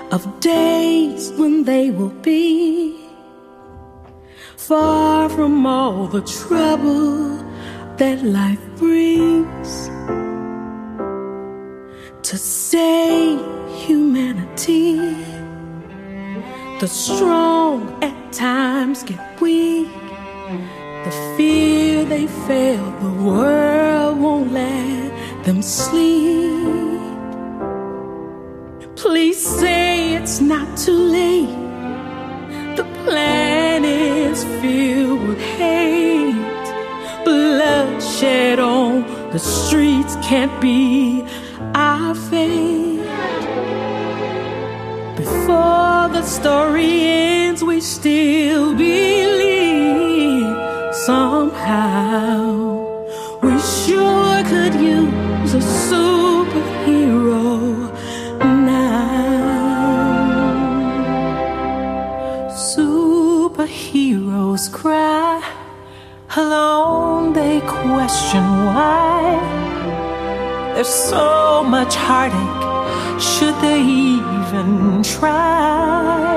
of days when they will be far from all the trouble that life brings. To save humanity, the strong at times get weak. The fear they feel the world won't let them sleep. Please say it's not too late. The planet's filled with hate. Bloodshed on the streets can't be our fate. Before the story ends, we still believe somehow we sure could use a superhero now. Superheroes cry alone, they question why there's so much heartache. Should they even try?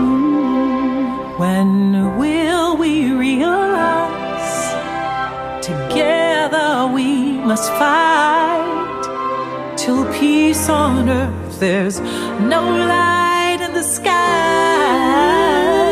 When will we realize together we must fight till peace on earth, there's no light in the sky?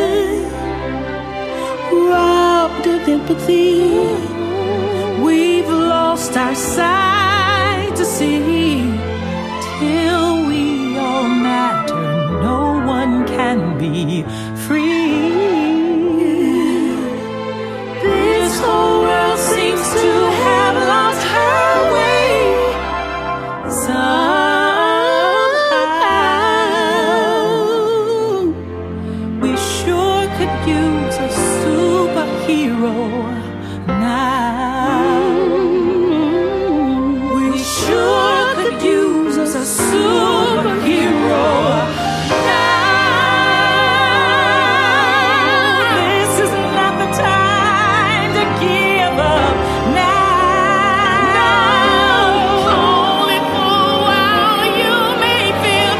Robbed of empathy, we've lost our sight to see. Till we all matter, no one can be free. This whole world seems to have lost her way. Somehow we sure could use a superhero now. We sure could use a superhero now. This is not the time to give up now. Only for a while you may feel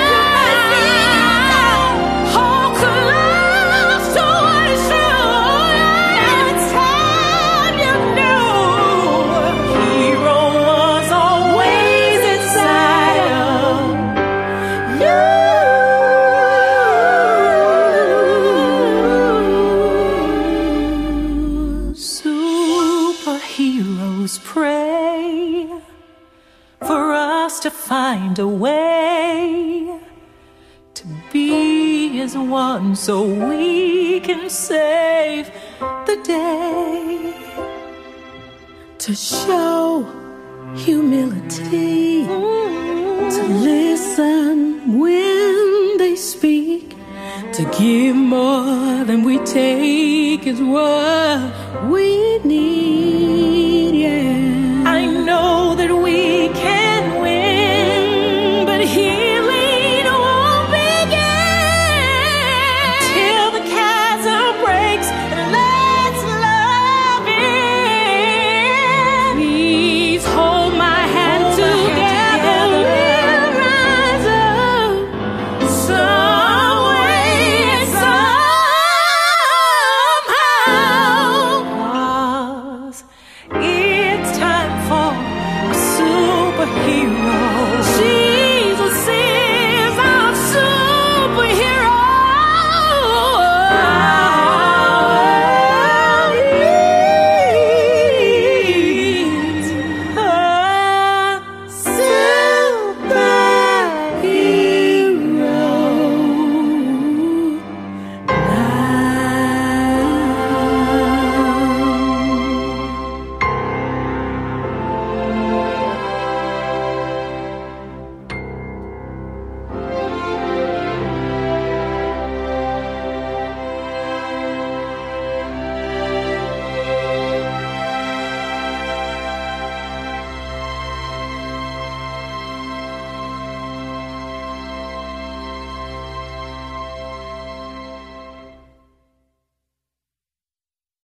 down. Hope collapse to what is true. It's time you knew hero was always inside of you. Superheroes pray for us to find a way to be as one so we can save the day. To show humility, to listen when they speak, to give more than we take is what we need.